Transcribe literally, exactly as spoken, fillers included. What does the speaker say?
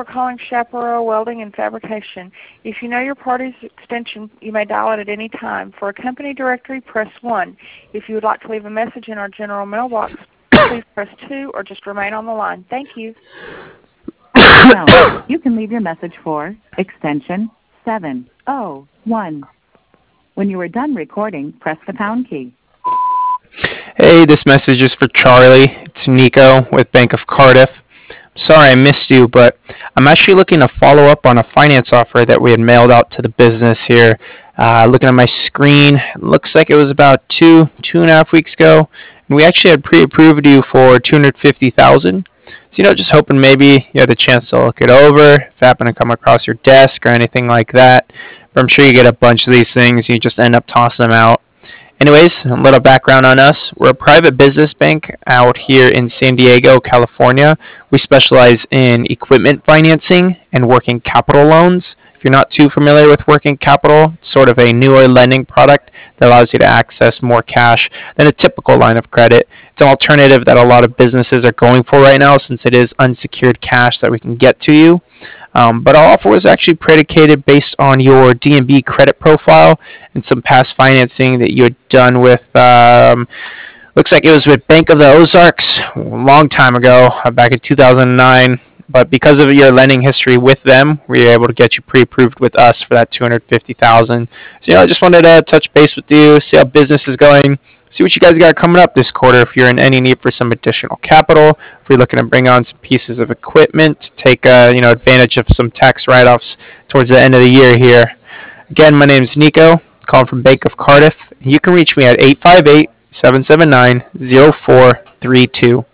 for calling Chaparral Welding and Fabrication. If you know your party's extension, you may dial it at any time. For a company directory, press one. If you would like to leave a message in our general mailbox, please press two or just remain on the line. Thank you. Now, you can leave your message for extension seven oh one. When you are done recording, press the pound key. Hey, this message is for Charlie. It's Nico with Bank of Cardiff. Sorry I missed you, but I'm actually looking to follow up on a finance offer that we had mailed out to the business here. Uh, looking at my screen, it looks like it was about two, two and a half weeks ago, and we actually had pre-approved you for two hundred fifty thousand dollars. So, you know, just hoping maybe you had the chance to look it over, if it happened to come across your desk or anything like that. But I'm sure you get a bunch of these things, you just end up tossing them out. Anyways, a little background on us. We're a private business bank out here in San Diego, California. We specialize in equipment financing and working capital loans. If you're not too familiar with working capital, it's sort of a newer lending product that allows you to access more cash than a typical line of credit. It's an alternative that a lot of businesses are going for right now since it is unsecured cash that we can get to you. Um, but our offer was actually predicated based on your D and B credit profile and some past financing that you had done with, um, looks like it was with Bank of the Ozarks a long time ago, uh, back in two thousand nine. But because of your lending history with them, we were able to get you pre-approved with us for that two hundred fifty thousand dollars. So, you know, I just wanted to touch base with you, see how business is going, see what you guys got coming up this quarter. If you're in any need for some additional capital, if you're looking to bring on some pieces of equipment, take uh, you know advantage of some tax write-offs towards the end of the year here. Again, my name is Nico, calling from Bank of Cardiff. You can reach me at eight five eight, seven seven nine, zero four three two.